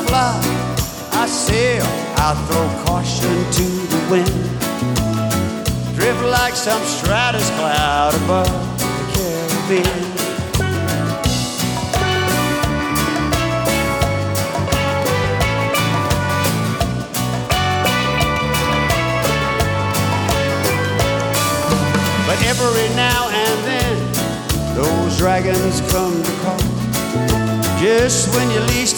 fly, I sail, I throw caution to the wind. Drift like some stratus cloud above the Caribbean. But every now and then those dragons come to call, just when you least